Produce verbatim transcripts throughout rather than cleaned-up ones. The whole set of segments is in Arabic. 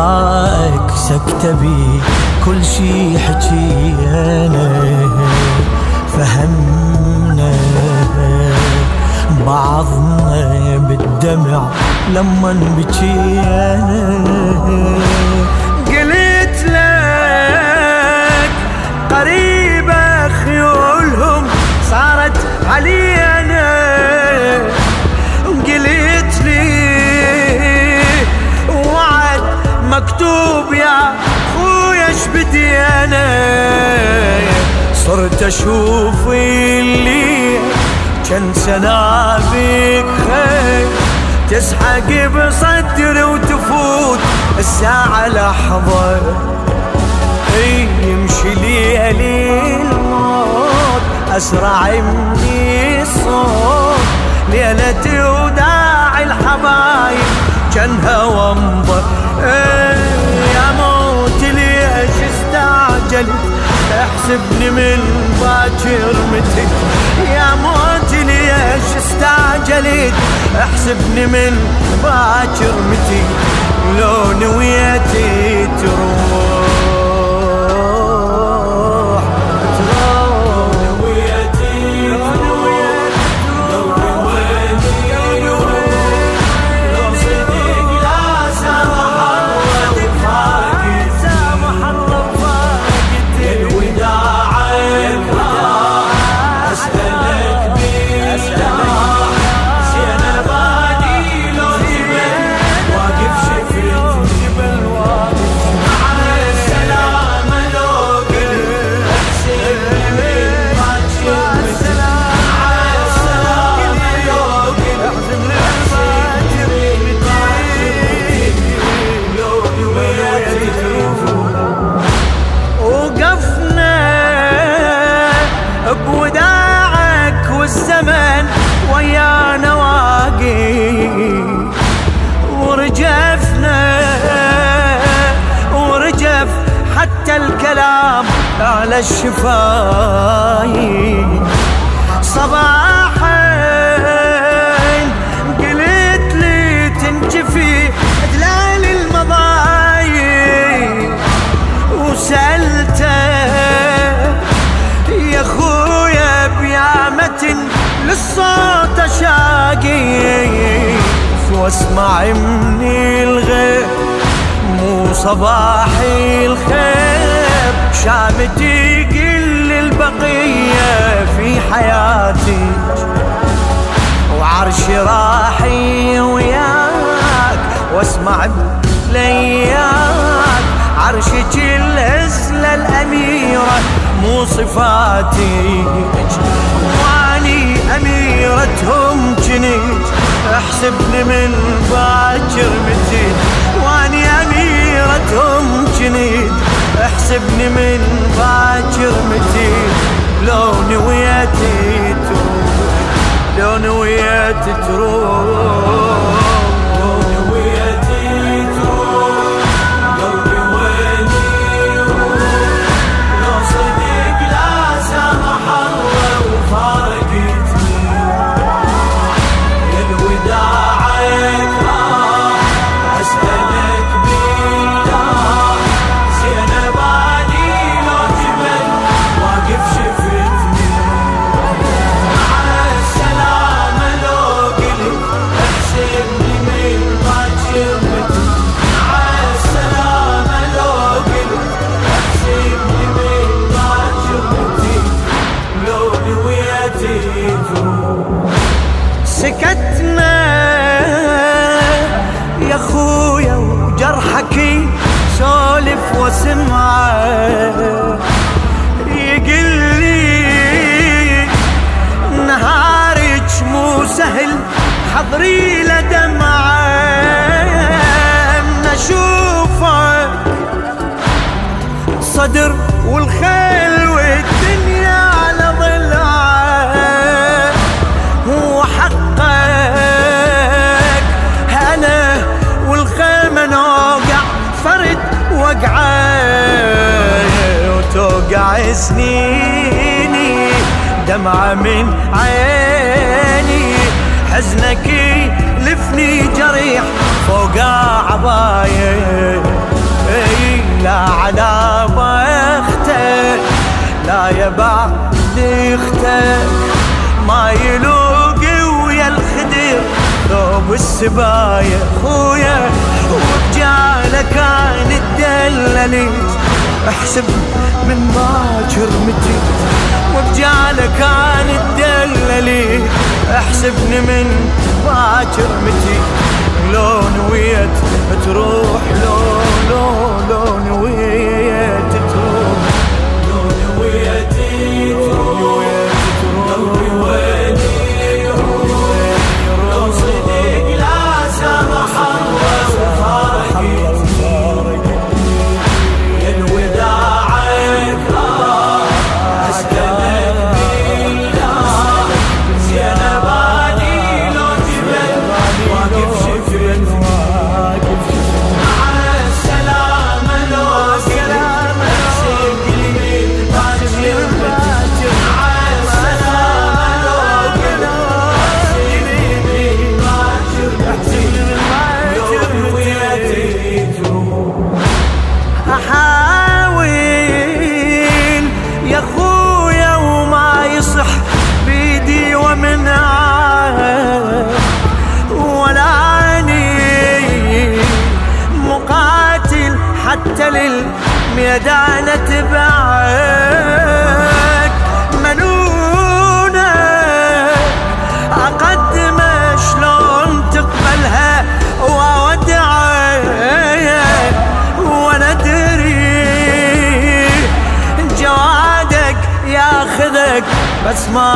لقائك سكت بي كل شي حكينا فهمنا بعضنا بالدمع لما بكينا. قلت لك قريبة خيولهم صارت علينا، قلت لي وعد مكتوب يا خويا ايش بدي انا. صرت اشوف اللي كان سنابك خير تسحق بصدري وتفوت الساعة لحظة، يمشي ليالي الموت أسرع مني الصوت. ليلتي وداعي الحبايب كان هوى مضى. يا موت ليش استعجلت احسبني من باكر متى. يا موت ليش استعجلت احسبني من باكر متى. لو نويتي تروح ويانا واقي ورجفنا ورجف حتى الكلام على الشفايف. صباحا قلت لي تنجفي دلال المضايق وسألته يا خويا بيامة للصوت شاقي واسمع مني الغيب مو صباحي الخير. شامتي قل البقية في حياتي وعرشي راحي وياك واسمع بلياك. عرشك الهزلة الأميرة مو صفاتي واني أميرتهم جنيت احسبني من باكر متين. واني أميرتهم جنيت احسبني من باكر متين. لو نويتي تروح لو نويتي تروح سكتنا يا خويا وجرحك سولف وسمعه. يقلي نهارك مو سهل حضري لدمعه. من اشوفك صدر والخيل والدنيا على ضلعه. وحقك انا والخيمة نوقع فرد وقعه وتوقع سنيني دمعة من عيني. حزنك لفني جريح فوق عباية لا على بختك لا يا بعد اختك ما يلوقي ويا الخدر ثوب السباية خويا وبجاله كان الدلليت احسب من باكر متيت وبجاله كان الدلليت احسبني من باكر متيت لو نويت تروح لو لو لو نويت تروح لو نويت تروح لو نويت لو صدق لا سمح الله وفارقت الوداعك أسألك بالله زينباني لو جبل واقف شفت مع السلامة لو سلامة أحسب لي باكر مع السلامة لو قلب أحسب لي باكر لو نويت تروح أحاول يا خويا وما يصح بيدي ومن عاد ولاني مقاتل حتى للميدان تبعك منونة أقدم شلون تقبلها وأودعك وانا ادري جوادك ياخذك بس ما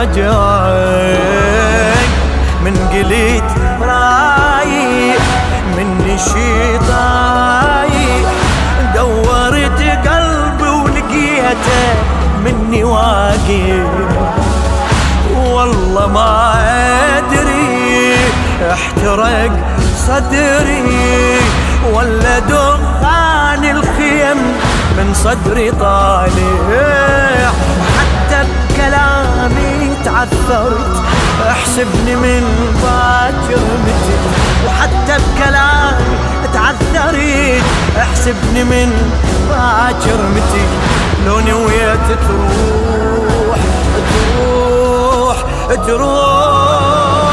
يرجعك من قليت رايح من نشيطاي دورت قلبي ولقيته مني واقف والله ما ادري احترق صدري ولا دخان الخيم من صدري طالع حتى بكلامي تعثرت احسبني من باكر متت وحتى بكلامي تعثرت احسبني من باكر متت لو نويت تروح تروح تروح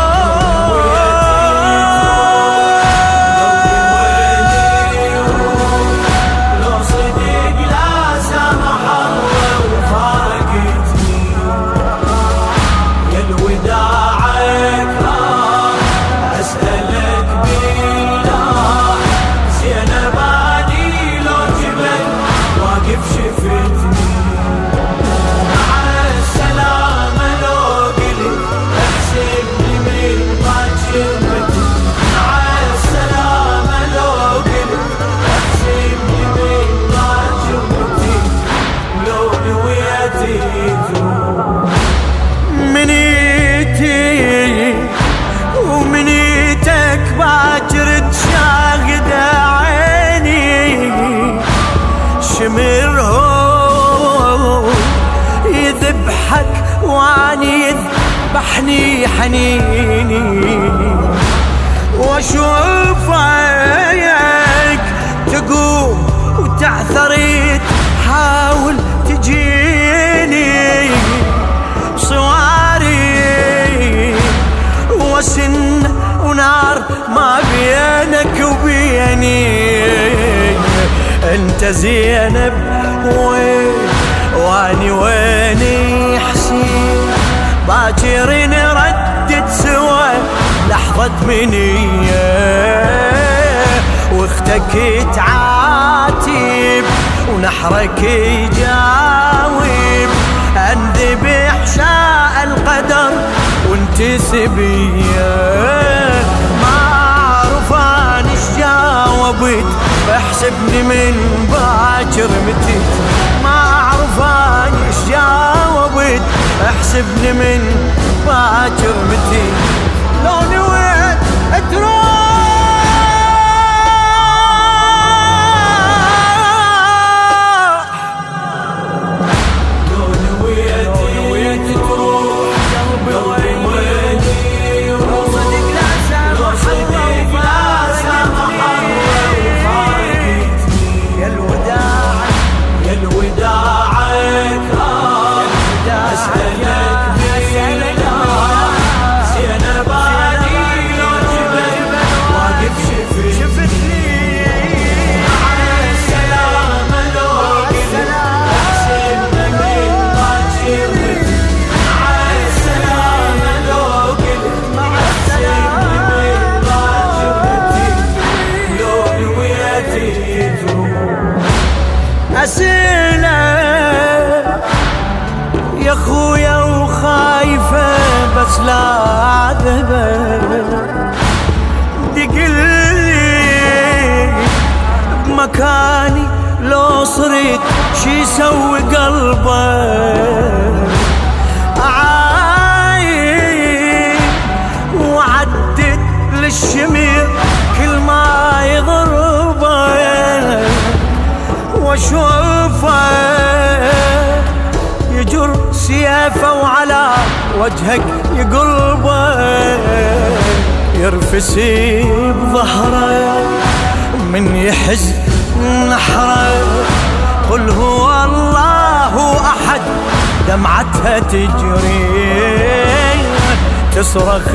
منيتي ومنيتك باكر تشاهد عيني شمر هو يذبحك واني يذبحني حنيني واشوفك تقوم وتعثريت حاول تجيني صواري وسن ونار ما بينك وبيني انت زينب وين واني ويني حسين باكر نردد سوا لحظة منية واختك تعاتب ونحرك يجاوب انذبح شاء القدر وانت سبيه ما اعرف انا ايش جاوبت احسبني من باكر متيت ما اعرف انا ايش جاوبت احسبني من باكر متيت لو نويت تروح صدق لا سامح الله ويا وخايفة بس لا عذبه دقلي بمكاني لو صرت شي يسوي قلبه أعاين وعدت للشمير كل ما يضربه واشوفه يجر سيافه وعلى وجهك يقلبه يرفسي بظهره من يحز نحره قل هو الله أحد دمعتها تجري تصرخ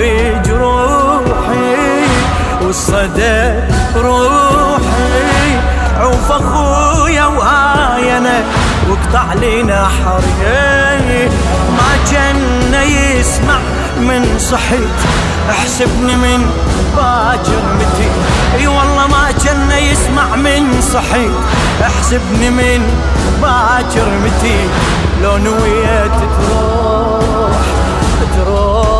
جروحي والصدى روحي عوف أخويا وهاينا واقطع لي نحري ما جن يسمع من صحيت احسبني من باكر متي اي والله ما جن يسمع من صحيت احسبني من باكر متي لو نويت تروح تروح